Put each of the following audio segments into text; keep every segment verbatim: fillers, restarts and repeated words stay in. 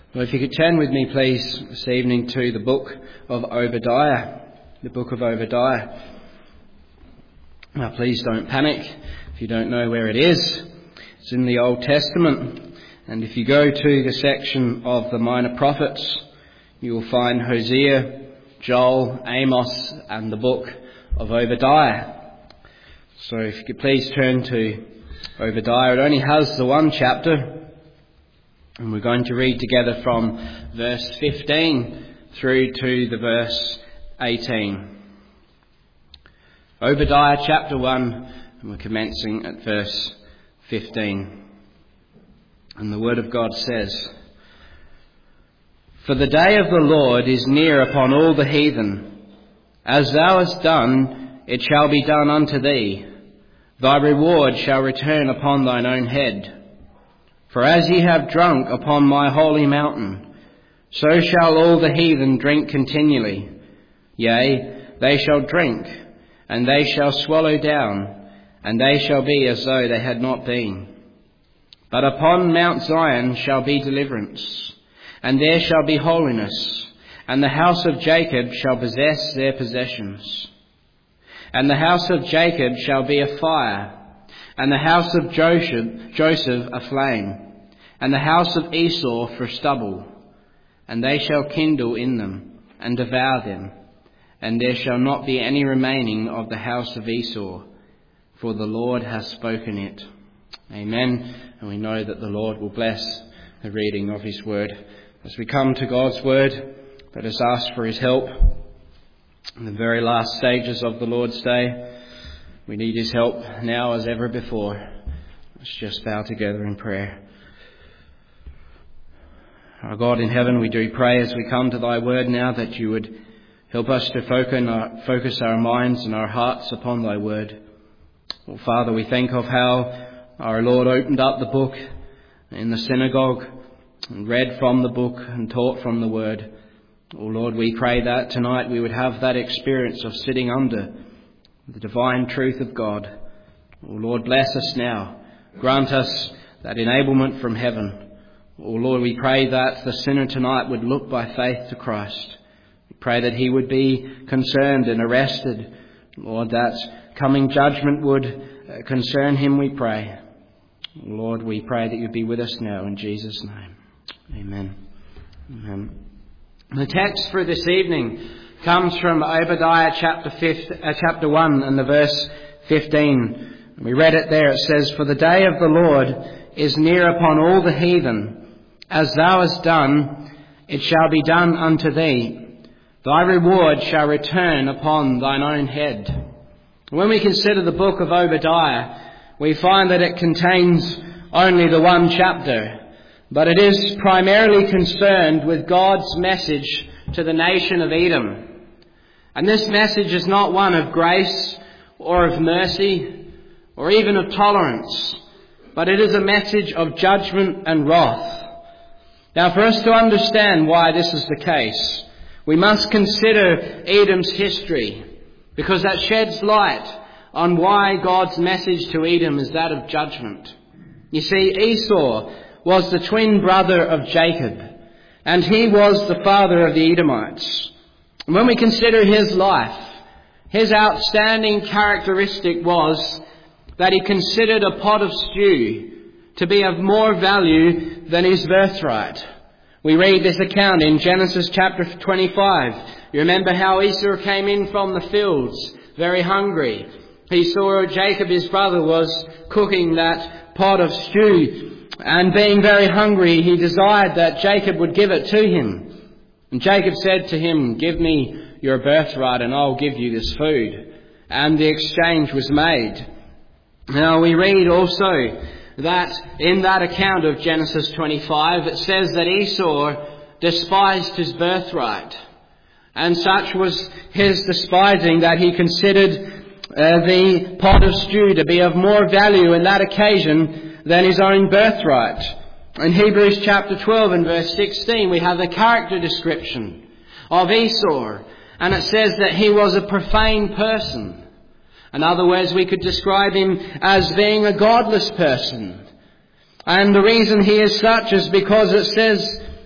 Well, if you could turn with me, please, this evening to the book of Obadiah. The book of Obadiah. Now, please don't panic if you don't know where it is. It's in the Old Testament. And if you go to the section of the minor prophets, you will find Hosea, Joel, Amos, and the book of Obadiah. So if you could please turn to Obadiah. It only has the one chapter. And we're going to read together from verse fifteen through to the verse eighteen. Obadiah chapter one, and we're commencing at verse fifteen. And the word of God says, "For the day of the Lord is near upon all the heathen. As thou hast done, it shall be done unto thee. Thy reward shall return upon thine own head. For as ye have drunk upon my holy mountain, so shall all the heathen drink continually. Yea, they shall drink, and they shall swallow down, and they shall be as though they had not been. But upon Mount Zion shall be deliverance, and there shall be holiness, and the house of Jacob shall possess their possessions. And the house of Jacob shall be a fire, and the house of Joseph, Joseph a flame, and the house of Esau for stubble. And they shall kindle in them, and devour them. And there shall not be any remaining of the house of Esau, for the Lord has spoken it." Amen. And we know that the Lord will bless the reading of his word. As we come to God's word, let us ask for his help. In the very last stages of the Lord's Day, we need his help now as ever before. Let's just bow together in prayer. Our God in heaven, we do pray as we come to thy word now that you would help us to focus our minds and our hearts upon thy word. Oh, Father, we think of how our Lord opened up the book in the synagogue and read from the book and taught from the word. Oh Lord, we pray that tonight we would have that experience of sitting under the divine truth of God. Oh Lord, bless us now. Grant us that enablement from heaven. Oh Lord, we pray that the sinner tonight would look by faith to Christ. We pray that he would be concerned and arrested. Lord, that coming judgment would concern him, we pray. Lord, we pray that you'd be with us now in Jesus' name. Amen. Amen. The text for this evening comes from Obadiah chapter fifth, uh, chapter one and the verse fifteen. We read it there. It says, "For the day of the Lord is near upon all the heathen. As thou hast done, it shall be done unto thee. Thy reward shall return upon thine own head." When we consider the book of Obadiah, we find that it contains only the one chapter. But it is primarily concerned with God's message to the nation of Edom. And this message is not one of grace or of mercy or even of tolerance, but it is a message of judgment and wrath. Now, for us to understand why this is the case, we must consider Edom's history, because that sheds light on why God's message to Edom is that of judgment. You see, Esau was the twin brother of Jacob, and he was the father of the Edomites. And when we consider his life, his outstanding characteristic was that he considered a pot of stew to be of more value than his birthright. We read this account in Genesis chapter twenty-five. You remember how Esau came in from the fields, very hungry. He saw Jacob, his brother, was cooking that pot of stew. And being very hungry, he desired that Jacob would give it to him. And Jacob said to him, "Give me your birthright and I'll give you this food." And the exchange was made. Now we read also that in that account of Genesis twenty-five, it says that Esau despised his birthright. And such was his despising that he considered uh, the pot of stew to be of more value in that occasion than his own birthright. In Hebrews chapter twelve and verse sixteen, we have the character description of Esau, and it says that he was a profane person. In other words, we could describe him as being a godless person. And the reason he is such is because it says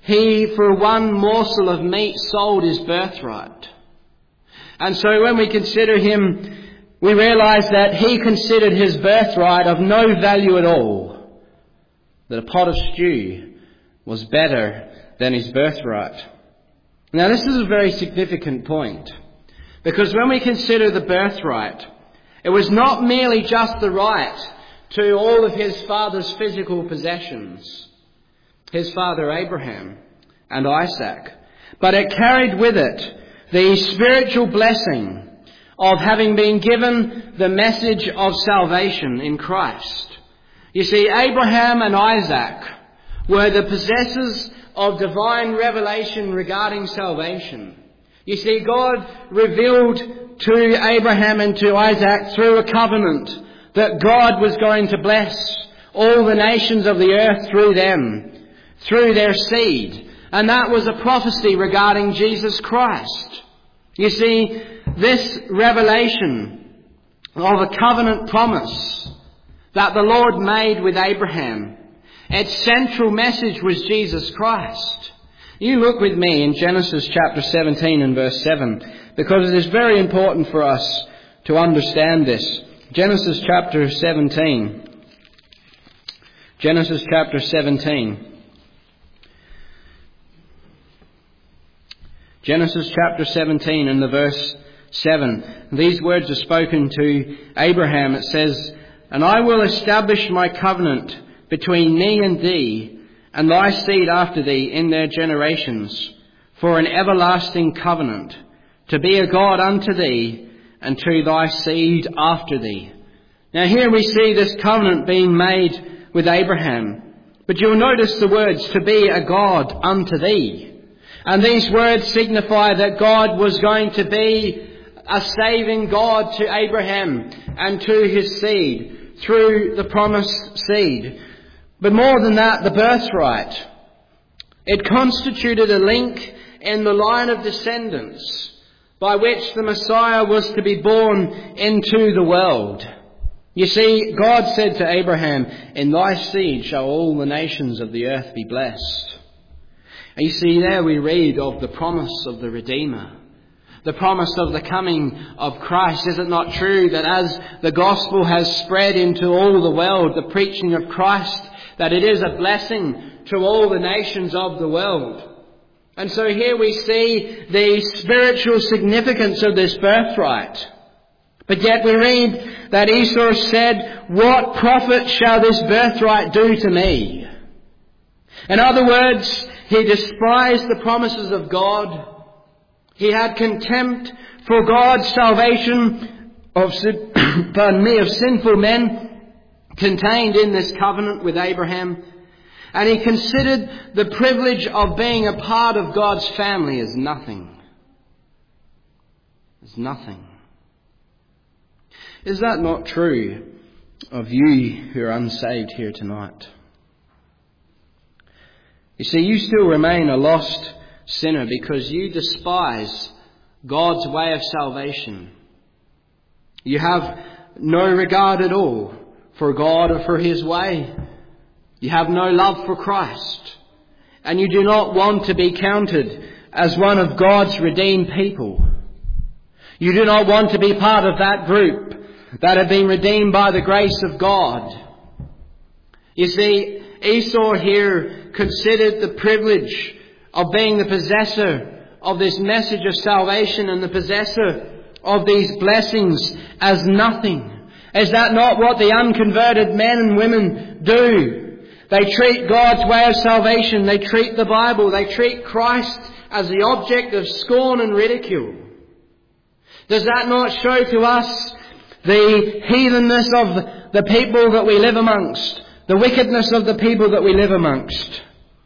he, for one morsel of meat, sold his birthright. And so when we consider him, we realise that he considered his birthright of no value at all. That a pot of stew was better than his birthright. Now this is a very significant point, because when we consider the birthright, it was not merely just the right to all of his father's physical possessions, his father Abraham and Isaac, but it carried with it the spiritual blessing of having been given the message of salvation in Christ. You see, Abraham and Isaac were the possessors of divine revelation regarding salvation. You see, God revealed to Abraham and to Isaac through a covenant that God was going to bless all the nations of the earth through them, through their seed. And that was a prophecy regarding Jesus Christ. You see, this revelation of a covenant promise that the Lord made with Abraham, its central message was Jesus Christ. You look with me in Genesis chapter seventeen and verse seven, because it is very important for us to understand this. Genesis chapter seventeen. Genesis chapter seventeen. Genesis chapter seventeen and the verse seven. These words are spoken to Abraham. It says, "And I will establish my covenant between me and thee, and thy seed after thee in their generations, for an everlasting covenant, to be a God unto thee, and to thy seed after thee." Now here we see this covenant being made with Abraham. But you'll notice the words, "to be a God unto thee." And these words signify that God was going to be a saving God to Abraham and to his seed through the promised seed. But more than that, the birthright. It constituted a link in the line of descendants by which the Messiah was to be born into the world. You see, God said to Abraham, "In thy seed shall all the nations of the earth be blessed." And you see, there we read of the promise of the Redeemer, the promise of the coming of Christ. Is it not true that as the gospel has spread into all the world, the preaching of Christ, that it is a blessing to all the nations of the world? And so here we see the spiritual significance of this birthright. But yet we read that Esau said, "What profit shall this birthright do to me?" In other words, he despised the promises of God. He had contempt for God's salvation of, pardon me, of sinful men contained in this covenant with Abraham. And he considered the privilege of being a part of God's family as nothing. As nothing. Is that not true of you who are unsaved here tonight? You see, you still remain a lost sinner because you despise God's way of salvation. You have no regard at all for God or for his way. You have no love for Christ. And you do not want to be counted as one of God's redeemed people. You do not want to be part of that group that have been redeemed by the grace of God. You see, Esau here considered the privilege of being the possessor of this message of salvation and the possessor of these blessings as nothing. Is that not what the unconverted men and women do? They treat God's way of salvation, they treat the Bible, they treat Christ as the object of scorn and ridicule. Does that not show to us the heathenness of the people that we live amongst? The wickedness of the people that we live amongst?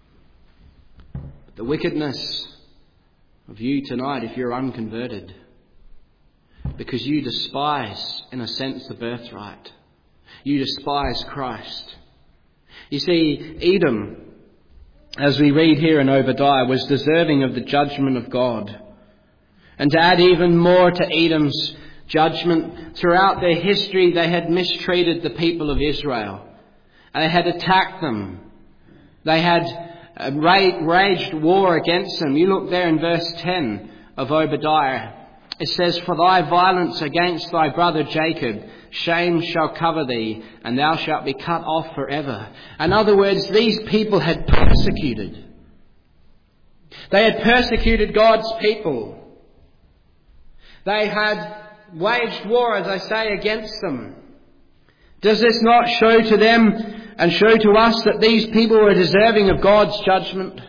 The wickedness of you tonight if you're unconverted. Because you despise, in a sense, the birthright. You despise Christ. You see, Edom, as we read here in Obadiah, was deserving of the judgment of God. And to add even more to Edom's judgment, throughout their history they had mistreated the people of Israel. They had attacked them. They had uh, raged war against them. You look there in verse ten of Obadiah. It says, "For thy violence against thy brother Jacob, shame shall cover thee, and thou shalt be cut off forever." In other words, these people had persecuted. They had persecuted God's people. They had waged war, as I say, against them. Does this not show to them and show to us that these people were deserving of God's judgment?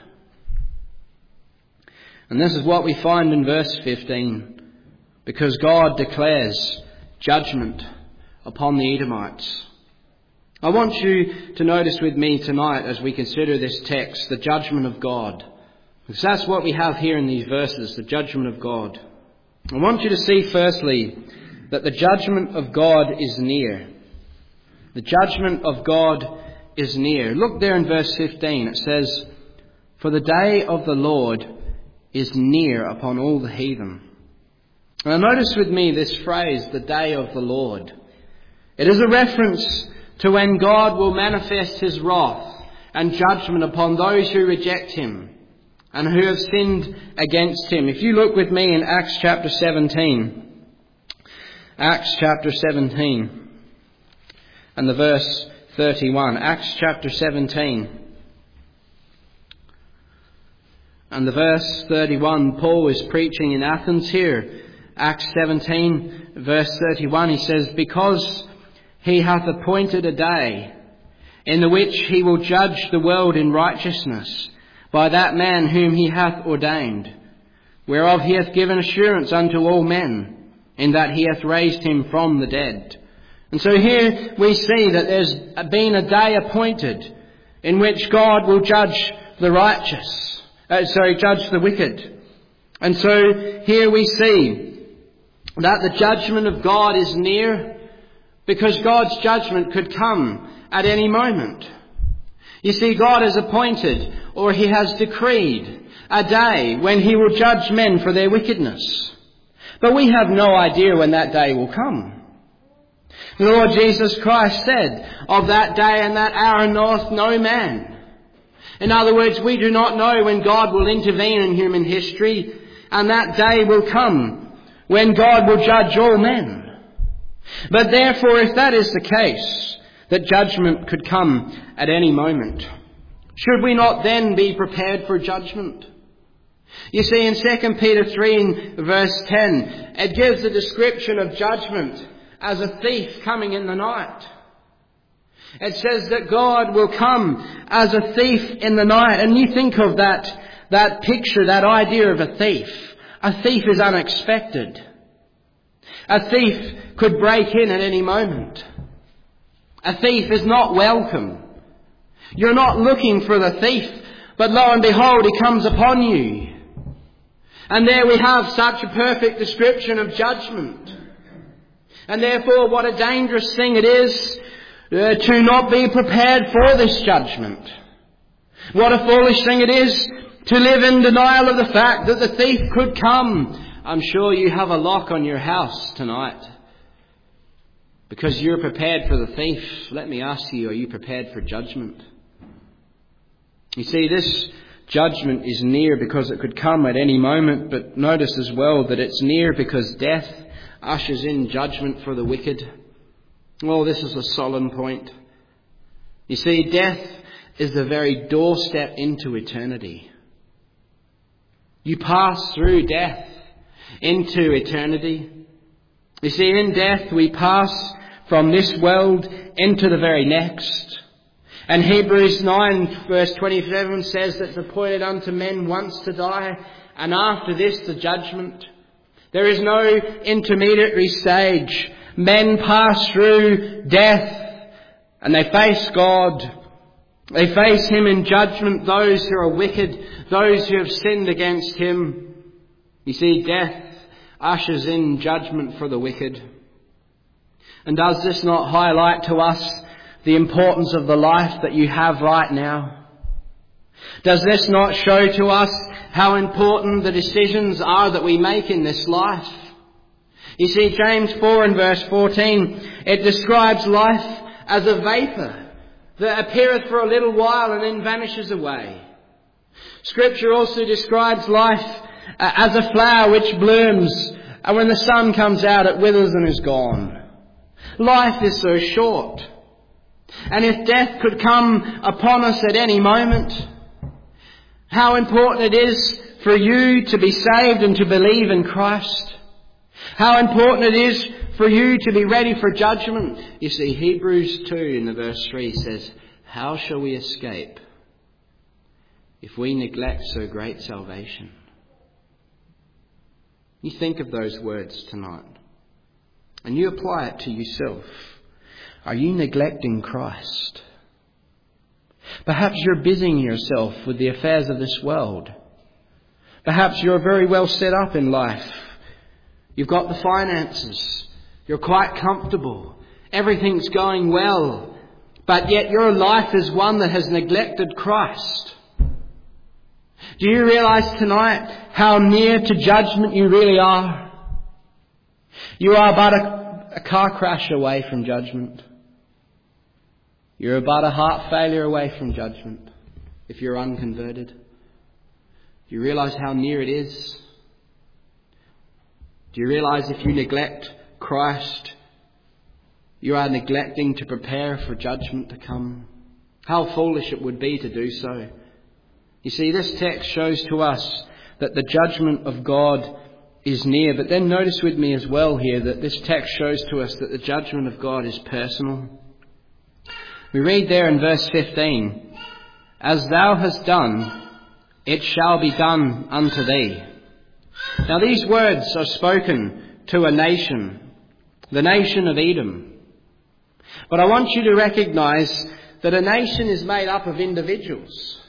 And this is what we find in verse fifteen. Because God declares judgment upon the Edomites. I want you to notice with me tonight as we consider this text, the judgment of God. Because that's what we have here in these verses, the judgment of God. I want you to see firstly that the judgment of God is near. The judgment of God is near. Look there in verse fifteen. It says, "For the day of the Lord is near upon all the heathen." Now notice with me this phrase, the day of the Lord. It is a reference to when God will manifest his wrath and judgment upon those who reject him and who have sinned against him. If you look with me in Acts chapter seventeen, Acts chapter seventeen and the verse thirty-one, Acts chapter seventeen and the verse thirty-one, Paul is preaching in Athens here. Acts seventeen, verse thirty-one, he says, "Because he hath appointed a day in the which he will judge the world in righteousness by that man whom he hath ordained, whereof he hath given assurance unto all men, in that he hath raised him from the dead." And so here we see that there's been a day appointed in which God will judge the righteous, uh, sorry, judge the wicked. And so here we see that the judgment of God is near, because God's judgment could come at any moment. You see, God has appointed, or he has decreed, a day when he will judge men for their wickedness. But we have no idea when that day will come. The Lord Jesus Christ said, "Of that day and that hour knoweth no man." In other words, we do not know when God will intervene in human history, and that day will come when God will judge all men. But therefore, if that is the case, that judgment could come at any moment, should we not then be prepared for judgment? You see, in Second Peter three verse ten, it gives a description of judgment as a thief coming in the night. It says that God will come as a thief in the night. And you think of that, that picture, that idea of a thief. A thief is unexpected. A thief could break in at any moment. A thief is not welcome. You're not looking for the thief, but lo and behold, he comes upon you. And there we have such a perfect description of judgment. And therefore, what a dangerous thing it is uh, to not be prepared for this judgment. What a foolish thing it is to live in denial of the fact that the thief could come. I'm sure you have a lock on your house tonight because you're prepared for the thief. Let me ask you, are you prepared for judgment? You see, this judgment is near because it could come at any moment, but notice as well that it's near because death ushers in judgment for the wicked. Well, this is a solemn point. You see, death is the very doorstep into eternity. You pass through death into eternity. You see, in death we pass from this world into the very next. And Hebrews nine verse twenty-seven says that it's appointed unto men once to die, and after this the judgment. There is no intermediary stage. Men pass through death and they face God. They face him in judgment, those who are wicked, those who have sinned against him. You see, death ushers in judgment for the wicked. And does this not highlight to us the importance of the life that you have right now? Does this not show to us how important the decisions are that we make in this life? You see, James four and verse fourteen, it describes life as a vapour that appeareth for a little while and then vanishes away. Scripture also describes life uh, as a flower which blooms, and when the sun comes out it withers and is gone. Life is so short. And if death could come upon us at any moment, how important it is for you to be saved and to believe in Christ. How important it is for you to be ready for judgment. You see, Hebrews two in the verse three says, how shall we escape if we neglect so great salvation? You think of those words tonight and you apply it to yourself. Are you neglecting Christ? Perhaps you're busying yourself with the affairs of this world. Perhaps you're very well set up in life. You've got the finances. You're quite comfortable. Everything's going well. But yet your life is one that has neglected Christ. Do you realise tonight how near to judgment you really are? You are but a, a car crash away from judgment. You're about a heart failure away from judgment if you're unconverted. Do you realise how near it is? Do you realise if you neglect Christ, you are neglecting to prepare for judgment to come? How foolish it would be to do so. You see, this text shows to us that the judgment of God is near. But then notice with me as well here that this text shows to us that the judgment of God is personal. We read there in verse fifteen, as thou hast done, it shall be done unto thee. Now these words are spoken to a nation, the nation of Edom. But I want you to recognise that a nation is made up of individuals.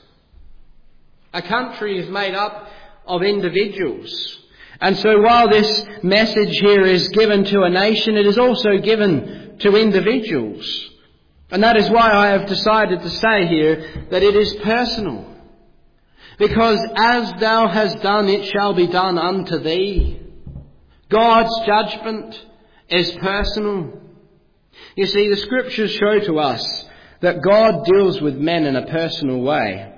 A country is made up of individuals. And so while this message here is given to a nation, it is also given to individuals. And that is why I have decided to say here that it is personal. Because as thou hast done, it shall be done unto thee. God's judgment is personal. You see, the Scriptures show to us that God deals with men in a personal way.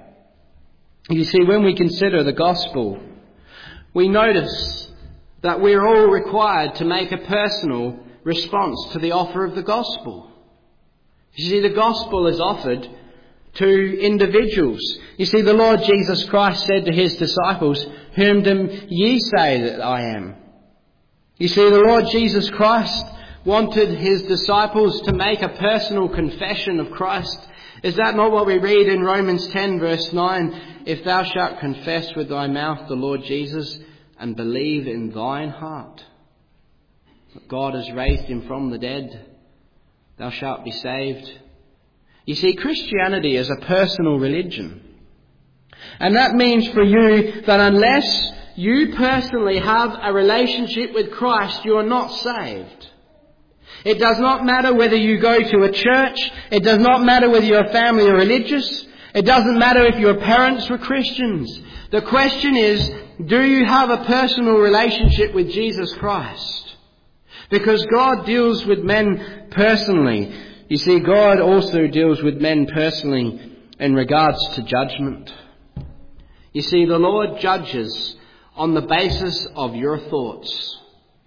You see, when we consider the gospel, we notice that we're all required to make a personal response to the offer of the gospel. You see, the gospel is offered to individuals. You see, the Lord Jesus Christ said to his disciples, whom do ye say that I am? You see, the Lord Jesus Christ wanted his disciples to make a personal confession of Christ. Is that not what we read in Romans ten verse nine? If thou shalt confess with thy mouth the Lord Jesus and believe in thine heart that God has raised him from the dead, thou shalt be saved. You see, Christianity is a personal religion. And that means for you that unless you personally have a relationship with Christ, you are not saved. It does not matter whether you go to a church. It does not matter whether your family are religious. It doesn't matter if your parents were Christians. The question is, do you have a personal relationship with Jesus Christ? Because God deals with men personally. You see, God also deals with men personally in regards to judgment. You see, the Lord judges on the basis of your thoughts,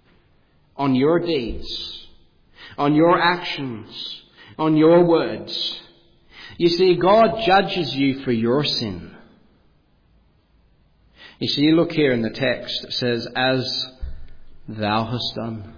on your deeds, on your actions, on your words. You see, God judges you for your sin. You see, you look here in the text, it says, as thou hast done.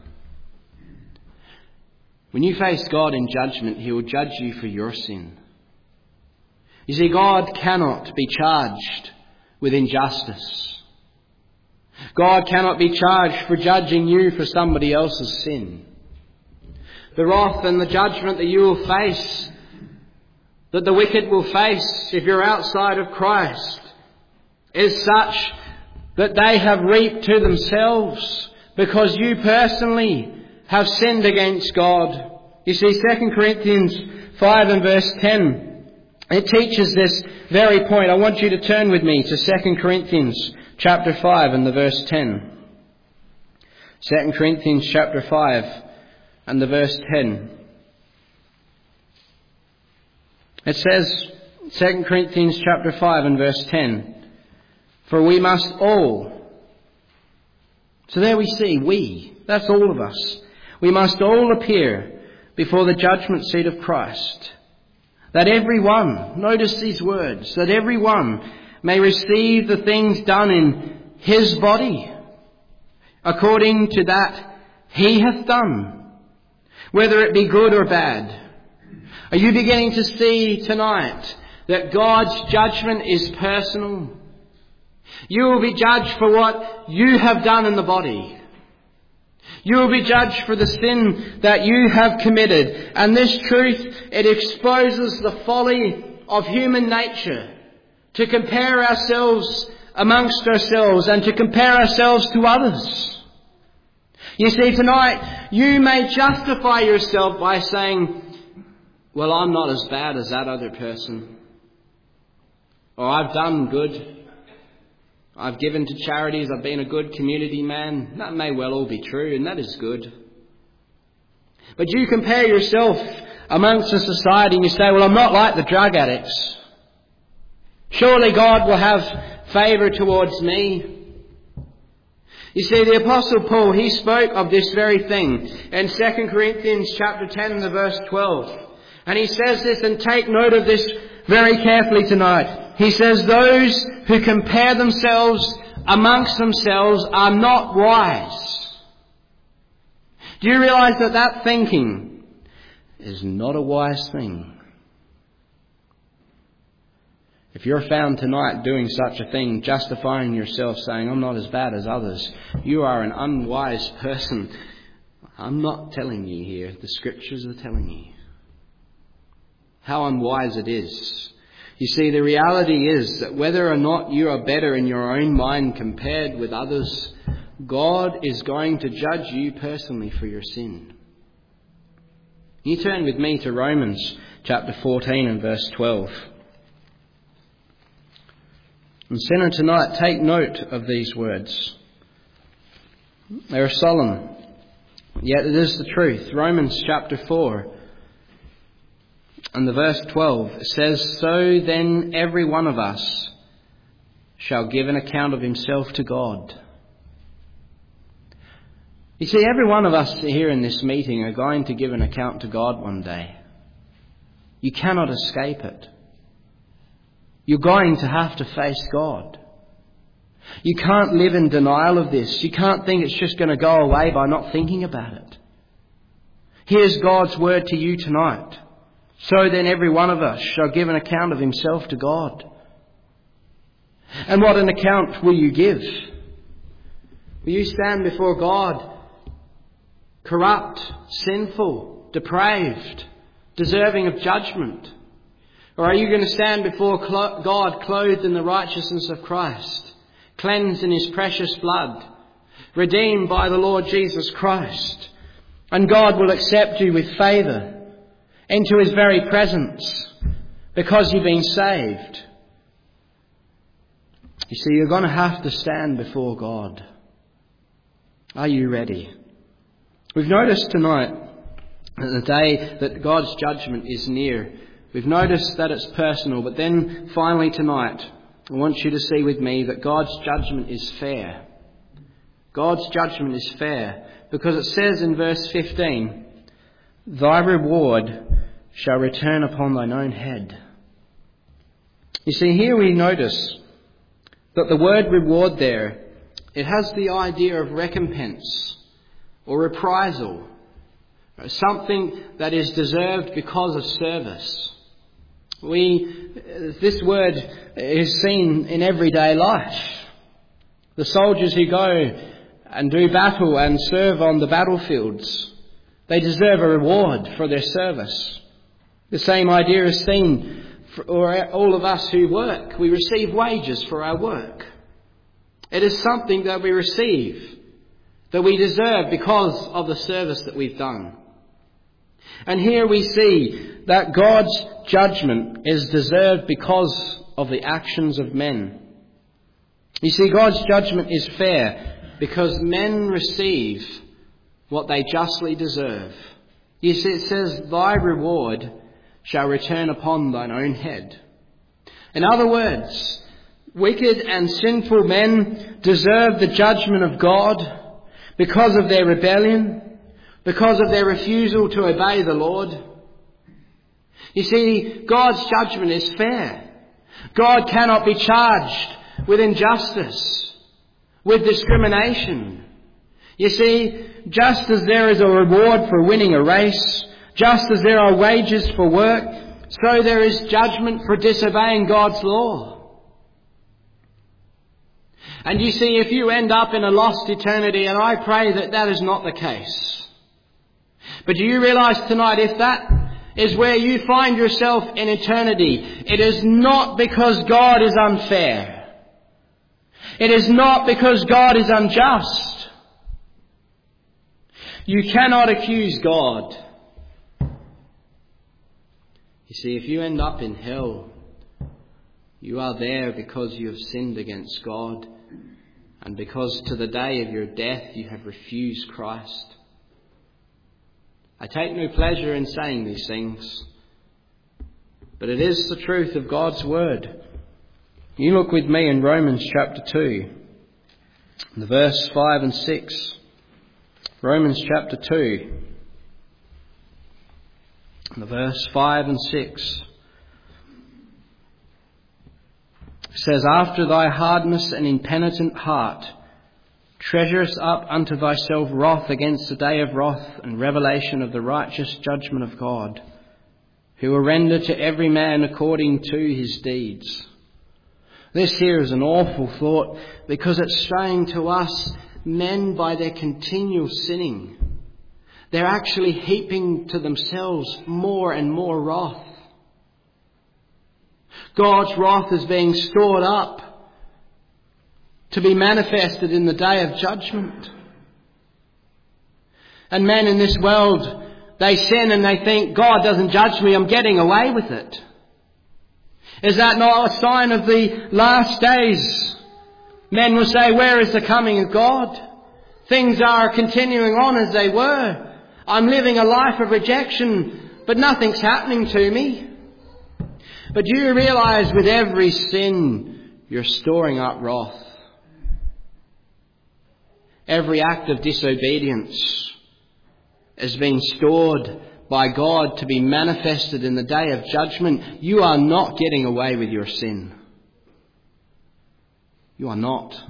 When you face God in judgment, he will judge you for your sin. You see, God cannot be charged with injustice. God cannot be charged for judging you for somebody else's sin. The wrath and the judgment that you will face, that the wicked will face if you're outside of Christ, is such that they have reaped to themselves because you personally have sinned against God. You see, Second Corinthians five and verse ten, it teaches this very point. I want you to turn with me to Second Corinthians chapter five and the verse ten. Second Corinthians chapter five and the verse ten. It says, Second Corinthians chapter five and verse ten, For we must all. So there we see, we, that's all of us. We must all appear before the judgment seat of Christ. That every one, notice these words, that every one may receive the things done in his body, according to that he hath done, whether it be good or bad. Are you beginning to see tonight that God's judgment is personal? You will be judged for what you have done in the body. You will be judged for the sin that you have committed. And this truth, it exposes the folly of human nature to compare ourselves amongst ourselves and to compare ourselves to others. You see, tonight you may justify yourself by saying, well, I'm not as bad as that other person. Or I've done good. I've given to charities. I've been a good community man. That may well all be true, and that is good. But you compare yourself amongst a society and you say, well, I'm not like the drug addicts. Surely God will have favour towards me. You see, the Apostle Paul, he spoke of this very thing in Second Corinthians chapter ten and the verse twelve. And he says this, and take note of this very carefully tonight. He says, those who compare themselves amongst themselves are not wise. Do you realise that that thinking is not a wise thing? If you're found tonight doing such a thing, justifying yourself, saying, I'm not as bad as others, you are an unwise person. I'm not telling you here. The Scriptures are telling you how unwise it is. You see, the reality is that whether or not you are better in your own mind compared with others, God is going to judge you personally for your sin. You turn with me to Romans chapter fourteen and verse twelve. And sinner, tonight, take note of these words. They are solemn, yet it is the truth. Romans chapter four and the verse twelve says, so then every one of us shall give an account of himself to God. You see, every one of us here in this meeting are going to give an account to God one day. You cannot escape it. You're going to have to face God. You can't live in denial of this. You can't think it's just going to go away by not thinking about it. Here's God's word to you tonight. So then every one of us shall give an account of himself to God. And what an account will you give? Will you stand before God corrupt, sinful, depraved, deserving of judgment? Or are you going to stand before God clothed in the righteousness of Christ, cleansed in his precious blood, redeemed by the Lord Jesus Christ, and God will accept you with favour into his very presence because you've been saved? You see, you're going to have to stand before God. Are you ready? We've noticed tonight that the day that God's judgment is near. We've noticed that it's personal, but then finally tonight, I want you to see with me that God's judgment is fair. God's judgment is fair because it says in verse fifteen, thy reward shall return upon thine own head. You see, here we notice that the word reward there, it has the idea of recompense or reprisal, something that is deserved because of service. We, this word is seen in everyday life. The soldiers who go and do battle and serve on the battlefields, they deserve a reward for their service. The same idea is seen for all of us who work. We receive wages for our work. It is something that we receive, that we deserve because of the service that we've done. And here we see that God's judgment is deserved because of the actions of men. You see, God's judgment is fair because men receive what they justly deserve. You see, it says, thy reward shall return upon thine own head. In other words, Wicked and sinful men deserve the judgment of God because of their rebellion, because of their refusal to obey the Lord. You see, God's judgment is fair. God cannot be charged with injustice, with discrimination. You see, just as there is a reward for winning a race, just as there are wages for work, so there is judgment for disobeying God's law. And you see, if you end up in a lost eternity, and I pray that that is not the case. But do you realise tonight, if that is where you find yourself in eternity, it is not because God is unfair. It is not because God is unjust. You cannot accuse God. You see, if you end up in hell, you are there because you have sinned against God, and because to the day of your death you have refused Christ. I take no pleasure in saying these things, but it is the truth of God's word. You look with me in Romans chapter two, the verse five and six. Romans chapter two, the verse five and six. Says, after thy hardness and impenitent heart, treasurest up unto thyself wrath against the day of wrath and revelation of the righteous judgment of God, who will render to every man according to his deeds. This here is an awful thought, because it's showing to us men, by their continual sinning, they're actually heaping to themselves more and more wrath. God's wrath is being stored up to be manifested in the day of judgment. And men in this world, they sin and they think, God doesn't judge me, I'm getting away with it. Is that not a sign of the last days? Men will say, where is the coming of God? Things are continuing on as they were. I'm living a life of rejection, but nothing's happening to me. But do you realise, with every sin, you're storing up wrath? Every act of disobedience is being stored by God to be manifested in the day of judgment. You are not getting away with your sin. You are not.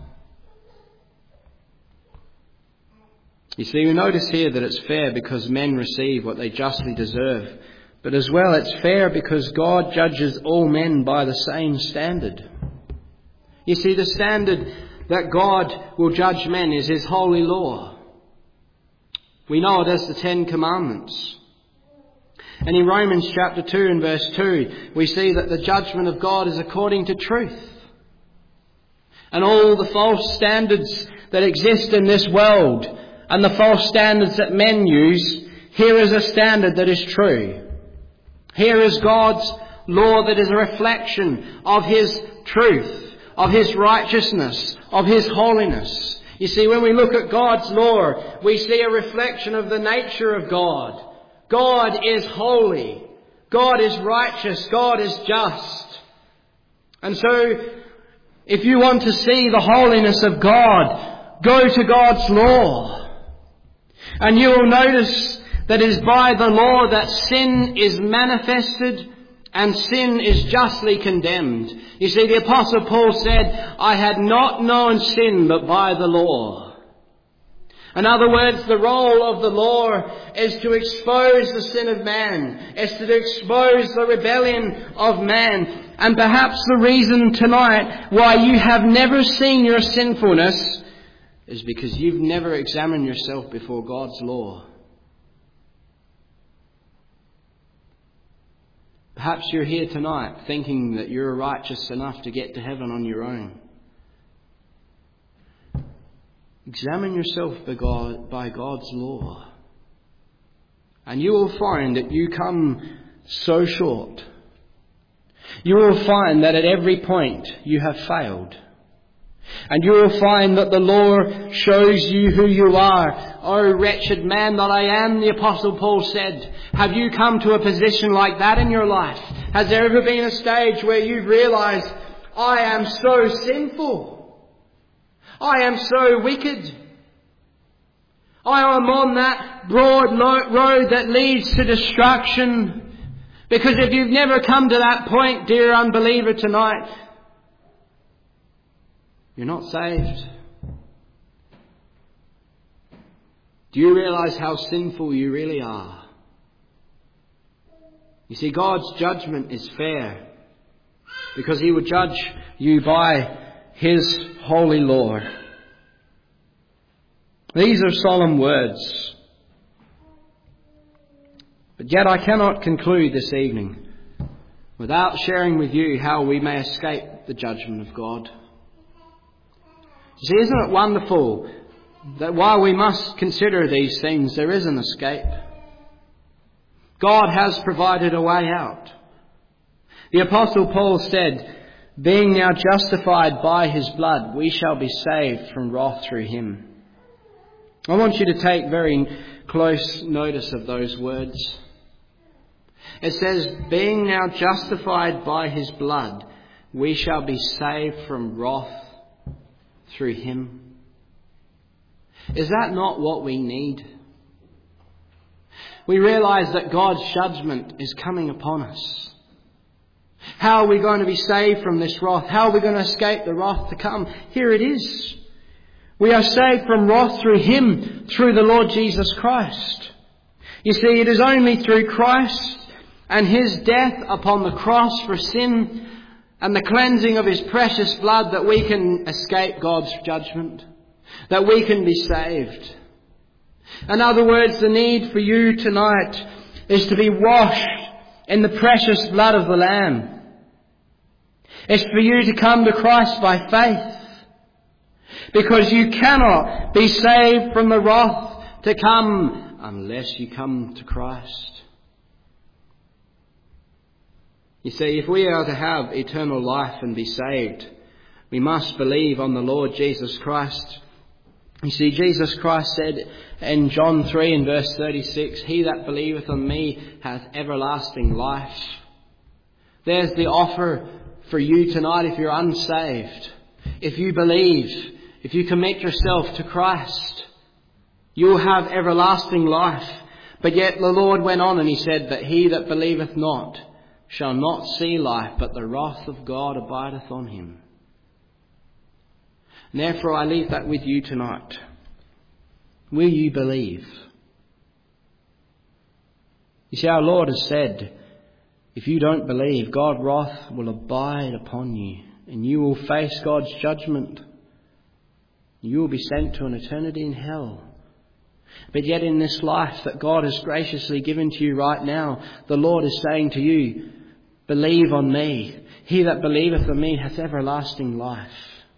You see, we notice here that it's fair because men receive what they justly deserve. But as well, it's fair because God judges all men by the same standard. You see, the standard that God will judge men is his holy law. We know it as the Ten Commandments. And in Romans chapter two and verse two, we see that the judgment of God is according to truth. And all the false standards that exist in this world and the false standards that men use, here is a standard that is true. Here is God's law that is a reflection of his truth, of his righteousness, of his holiness. You see, when we look at God's law, we see a reflection of the nature of God. God is holy. God is righteous. God is just. And so, if you want to see the holiness of God, go to God's law. And you will notice that it is by the law that sin is manifested and sin is justly condemned. You see, the Apostle Paul said, I had not known sin but by the law. In other words, the role of the law is to expose the sin of man, is to expose the rebellion of man. And perhaps the reason tonight why you have never seen your sinfulness is because you've never examined yourself before God's law. Perhaps you're here tonight thinking that you're righteous enough to get to heaven on your own. Examine yourself by, God, by God's law. And you will find that you come so short. You will find that at every point you have failed. And you will find that the law shows you who you are. Oh, wretched man that I am, the Apostle Paul said. Have you come to a position like that in your life? Has there ever been a stage where you've realised, I am so sinful. I am so wicked. I am on that broad road that leads to destruction. Because if you've never come to that point, dear unbeliever, tonight, you're not saved. Do you realise how sinful you really are? You see, God's judgment is fair because He will judge you by His holy law. These are solemn words. But yet I cannot conclude this evening without sharing with you how we may escape the judgment of God. You see, isn't it wonderful that while we must consider these things, there is an escape? God has provided a way out. The Apostle Paul said, being now justified by His blood, we shall be saved from wrath through Him. I want you to take very close notice of those words. It says, being now justified by His blood, we shall be saved from wrath through Him. Is that not what we need? We realise that God's judgment is coming upon us. How are we going to be saved from this wrath? How are we going to escape the wrath to come? Here it is. We are saved from wrath through Him, through the Lord Jesus Christ. You see, it is only through Christ and His death upon the cross for sin and the cleansing of His precious blood that we can escape God's judgment, that we can be saved. In other words, the need for you tonight is to be washed in the precious blood of the Lamb. It's for you to come to Christ by faith, because you cannot be saved from the wrath to come unless you come to Christ. You see, if we are to have eternal life and be saved, we must believe on the Lord Jesus Christ. You see, Jesus Christ said in John three and verse thirty-six, he that believeth on me hath everlasting life. There's the offer for you tonight if you're unsaved. If you believe, if you commit yourself to Christ, you'll have everlasting life. But yet the Lord went on and He said that he that believeth not shall not see life, but the wrath of God abideth on him. And therefore I leave that with you tonight. Will you believe? You see, our Lord has said, if you don't believe, God's wrath will abide upon you, and you will face God's judgment. You will be sent to an eternity in hell. But yet in this life that God has graciously given to you right now, the Lord is saying to you, believe on me. He that believeth on me hath everlasting life.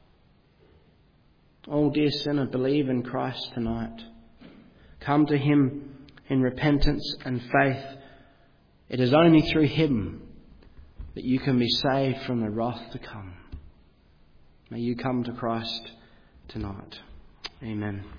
Oh, dear sinner, believe in Christ tonight. Come to Him in repentance and faith. It is only through Him that you can be saved from the wrath to come. May you come to Christ tonight. Amen.